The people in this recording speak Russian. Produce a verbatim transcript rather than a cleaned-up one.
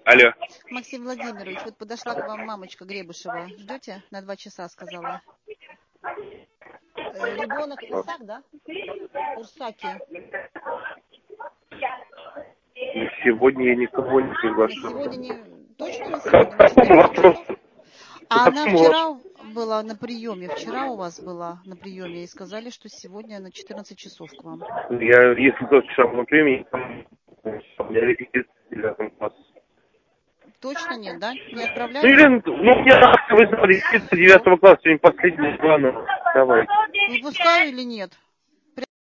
Алло. Максим Владимирович, вот подошла к вам мамочка Гребушева. Ждете? На два часа, сказала. Э, ребенок Исаак, да? Урсаки. Сегодня я никого не На приглашал. сегодня не... Точно на сегодня? На четырнадцать часов? А она вчера была на приеме. Вчера у вас была на приеме. И сказали, что сегодня на четырнадцать часов к вам. Я, если кто вчера был на приеме, у меня репетиция в девятом классе. Точно нет, да? Не Ну, отправляли? Ирина, ну, я, вы знали, репетиция девятого класса, сегодня последний два, ну, давай. Выпускаю или нет?